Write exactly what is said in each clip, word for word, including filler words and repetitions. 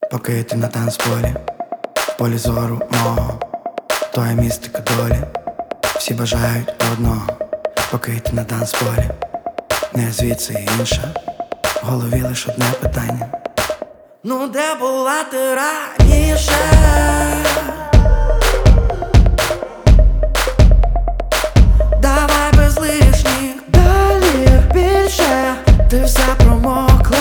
Поки ти на танцполі, в полі зору мого, то є містика долі. Всі бажають одного, поки ти на танцполі, не звідси і інша, в голові лиш одне питання: ну де була ти раніше? Давай без лишніх долів більше, ти вся промокла.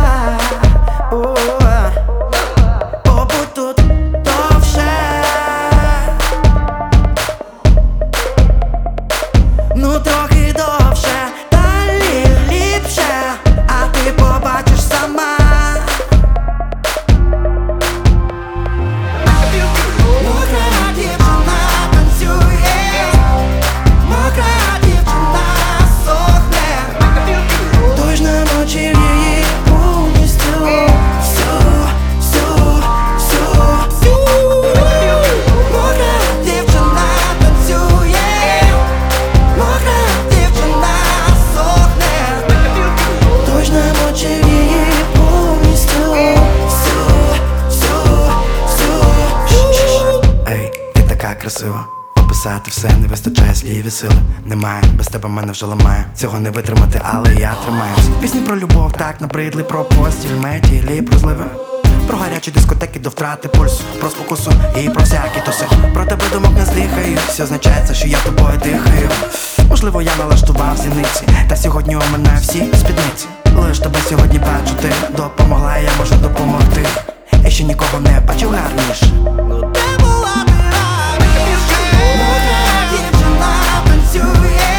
Побудь тут довше, ну трохи довше, далі ліпше, а ти побачиш сама. Мокра дівчина танцює, мокра дівчина сохне, дощ намочив її повністю. Всю, всю, всю, всю. Мокра дівчина танцює, мокра дівчина сохне, дощ намочив її повністю. Всю, всю, всю. Ей, ти така красива, описати все не вистачає слів і сили. Немає, без тебе мене вже ламає, цього не витримати, але я тримаюсь. Пісні про любов так набридли, про постіль, метілі, про зливи, про гарячі дискотеки до втрати пульсу, про спокусу і про всякі туси. Про тебе думок не здихаю, все означається, що я тобою дихаю. Можливо, я налаштував зіниці, та сьогодні у мене всі спідниці. Лиш тебе сьогодні бачу, ти допомогла, я можу допомогти. І ще нікого не бачив гарніше. Ну де була ти раніше? Мокра дівчина танцює,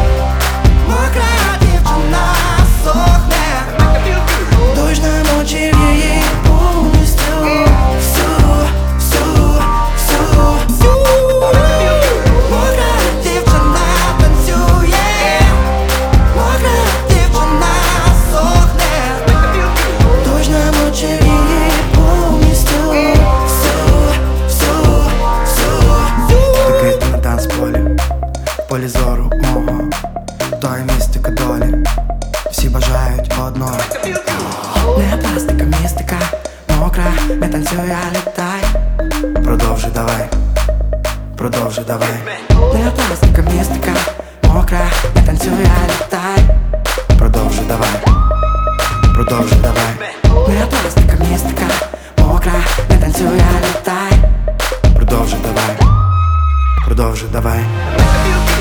мокра дівчина сохне, дощ намочив її повністю. Всю, всю, всю, всю. Мокра дівчина танцює, мокра дівчина сохне, дощ намочив її повністю. Всю, всю, всю, всю. Поки ти на танцполі, в полі зору мого, то є містика долі. Всі бажають одного. Не пластика, містика, мокра, не танцюй, а літай. Продовжуй давай, продовжуй давай. Не пластика, містика, мокра, не танцюй, а літай. Продовжуй давай, продовжуй давай. Не пластика, містика, мокра, не танцюй, а літай. Продовжуй давай, продовжуй давай.